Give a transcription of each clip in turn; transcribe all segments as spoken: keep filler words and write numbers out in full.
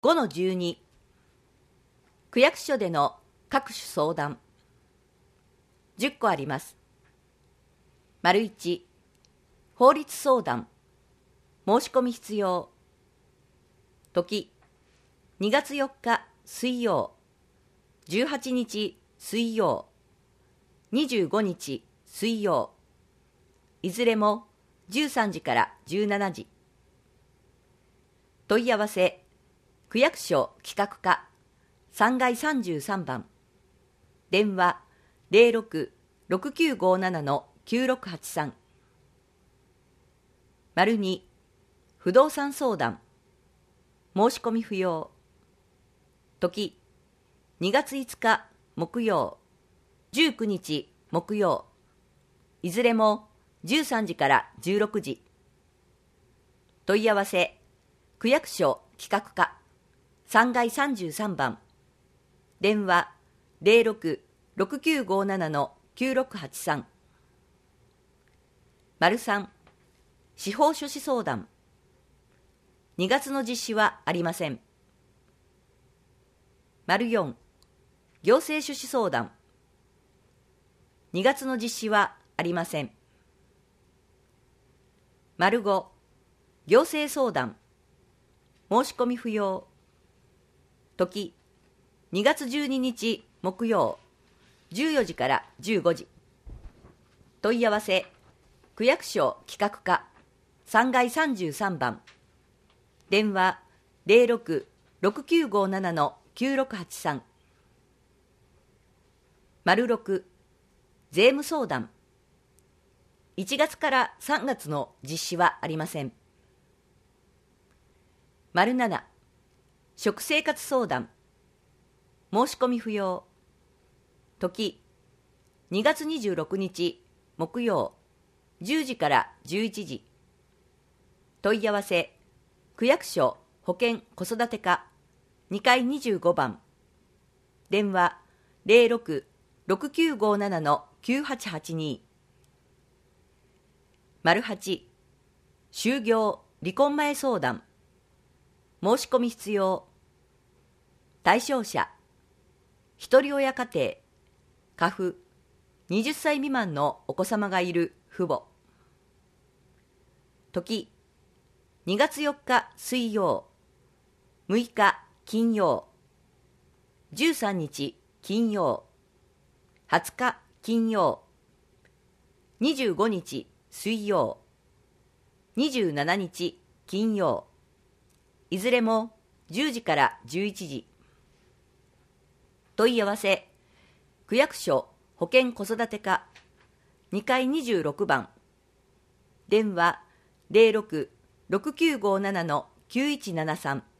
ごのじゅうに 区役所での各種相談じゅっこあります。丸いち法律相談申し込み必要時にがつよっか水曜じゅうはちにち水曜にじゅうごにち水曜いずれもじゅうさんじからじゅうしちじ問い合わせ区役所企画課さんがいさんじゅうさんばん電話 ゼロろく ろくきゅうごなな きゅうろくはちさん 丸に不動産相談申し込み不要時にがついつか木曜じゅうくにち木曜いずれもじゅうさんじからじゅうろくじ問い合わせ区役所企画課さんがいさんじゅうさんばん電話 ゼロろく ろくきゅうごなな きゅうろくはちさん 丸さん司法書士相談にがつの実施はありません。丸よん行政書士相談にがつの実施はありません。丸ご行政相談申し込み不要時にがつじゅうににち木曜じゅうよじからじゅうごじ問い合わせ区役所企画課さんがいさんじゅうさんばん電話 ゼロろく ろくきゅうごなな きゅうろくはちさん 丸ろく税務相談いちがつからさんがつの実施はありません。丸なな食生活相談申し込み不要時にがつにじゅうろくにち木曜じゅうじからじゅういちじ問い合わせ区役所保健子育て課にかいにじゅうごばん電話 ゼロろく ろくきゅうごなな きゅうはちはちに 丸はち就業離婚前相談申し込み必要対象者ひとり親家庭家父はたち未満のお子様がいる父母時にがつよっか水曜むいか金曜じゅうさんにち金曜はつか金曜にじゅうごにち水曜にじゅうしちにち金曜いずれもじゅうじからじゅういちじ問い合わせ区役所保健子育て課にかいにじゅうろくばん電話 ゼロろく ろくきゅうごなな きゅういちななさん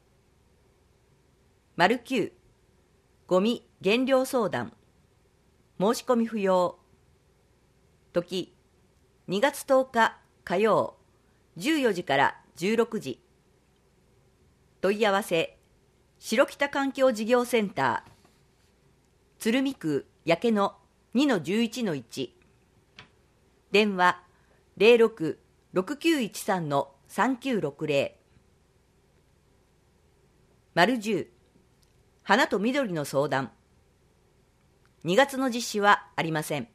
丸きゅうゴミ減量相談申し込み不要時にがつとおか火曜じゅうよじからじゅうろくじ問い合わせ白北環境事業センター鶴見区焼野 にのじゅういちのいち 電話 ゼロろく ろくきゅういちさん さんきゅうろくゼロ 丸じゅう花と緑の相談にがつの実施はありません。